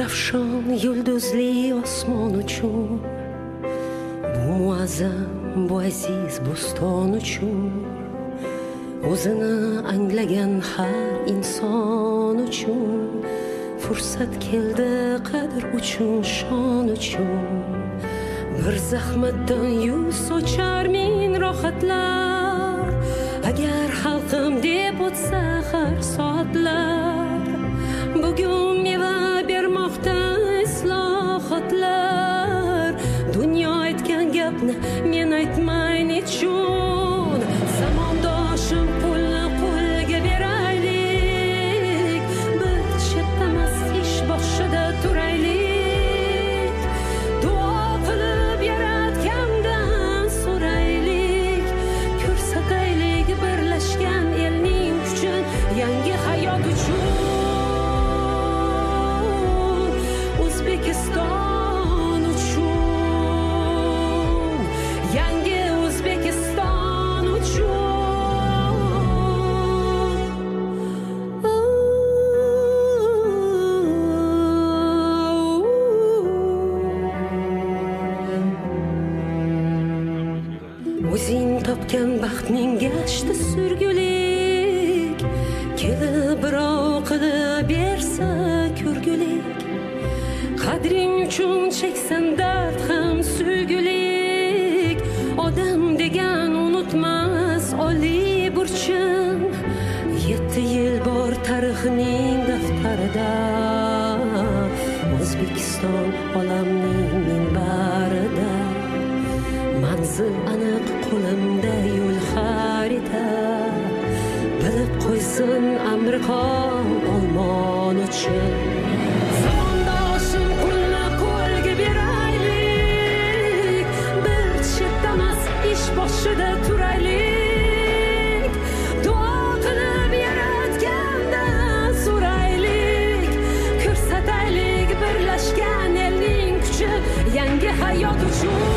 nurafshon yulduzli osmon uchun, bu muazzam, bu aziz bo'ston uchun, o'zini anglagan har inson uchun fursat keldi qadr uchun, shon uchun. Bir zahmatdan yuz sochar ming rohatlar, agar xalqim deb o'tsa har soatlar. Bugun meva bermoqda islohotlar, dunyo aytgan gapni men aytmay nechun. Zamondoshim pulni qo'lga beraylik, bir chetdamas ish boshida turaylik. Duo qilib yaratgandan so'raylik, ko'rsataylik birlashgan elning kuchin, yangi hayot uchun. O'zbekiston uchun, yangi O'zbekiston uchun. O'zing topgan baxtning gashti surgulik, kelib birov qilib bersa ko'rgulik. Qadring uchun cheksan dard ham suygulik, odam degan unutmas oliy burchin. 7 yil bor tarixning daftarida, O'zbekiston olamning minbarida. Manzil aniq qo'limda, yo'l xarita, bilib qo'ysin Amerika olmon uchun. Boshida turaylik, duo qilib yaratgandan so'raylik, ko'rsataylik birlashgan elning kuchi, yangi hayot uchun.